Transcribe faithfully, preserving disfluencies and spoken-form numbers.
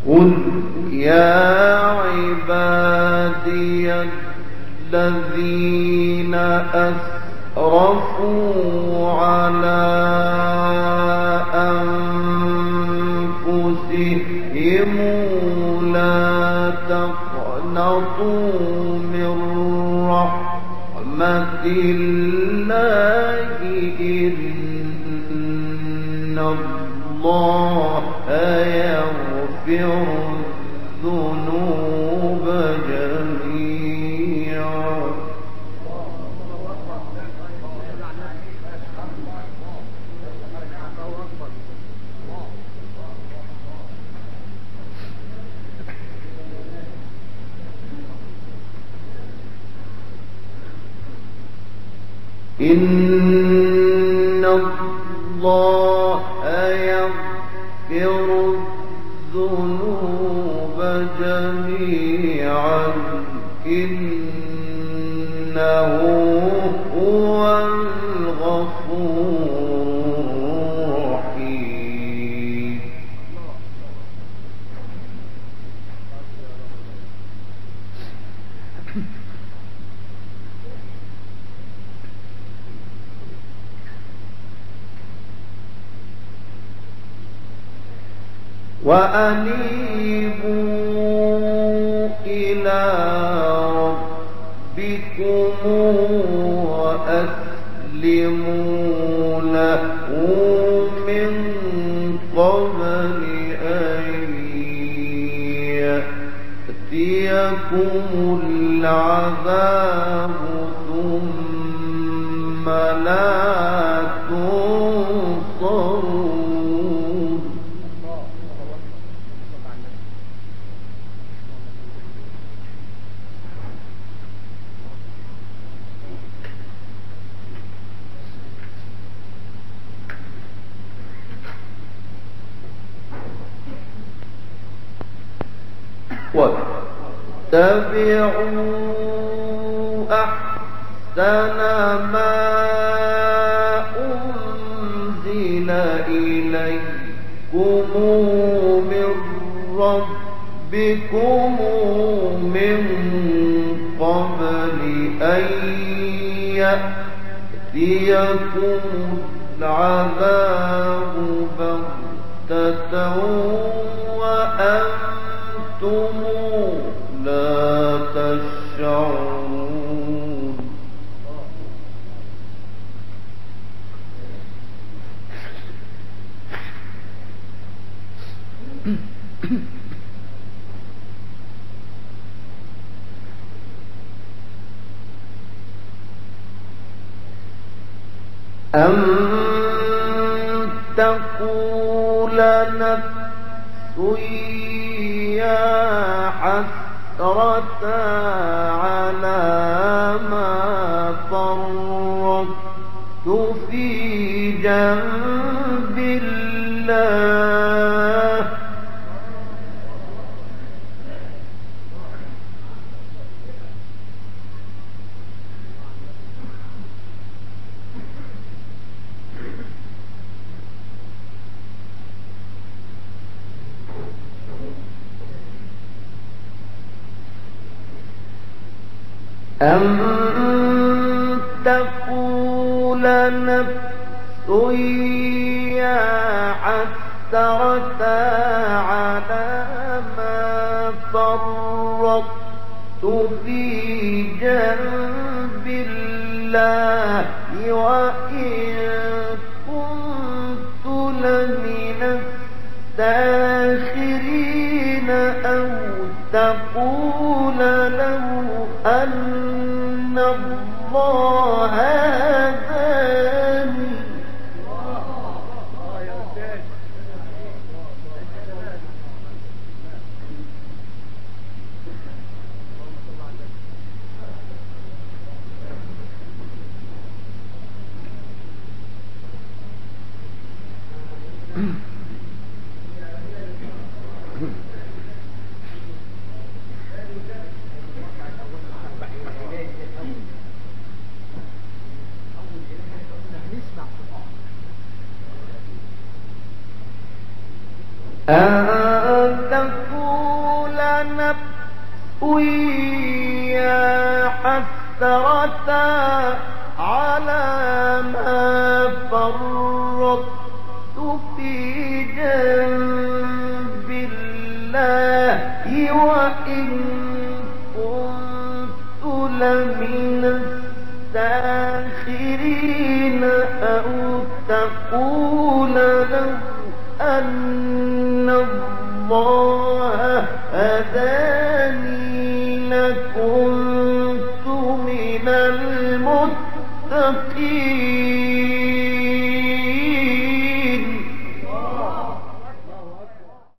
قل يا عبادي الذين أسرفوا على أنفسهم لا تقنطوا من رحمة الله إن الله يغفر الذنوب جميعا. إن الله يغفر الذنوب جميعا إنه هو الغفور الرحيم. وأنيبوا إلى ربكم وأسلموا له من قبل أن يأتيكم العذاب ثم لا تنصرون. واتبعوا أحسن ما أنزل إليكم من ربكم من قبل أن يأتيكم العذاب بغتة وأنتم لا تشعرون. أم تقول نفس يا حسرة على ما فرطت في جنب الله أم تقول نفس يا حسرة على ما فرطت في جنب الله وإن كنت لمن الساخرين أو تقول له أن الله هداني. أن تكون نفسي يا حسرة على ما فرطت في جنب الله وإن كنت لمن الساخرين أو تقول له أن الله هداني لكنت من المتقين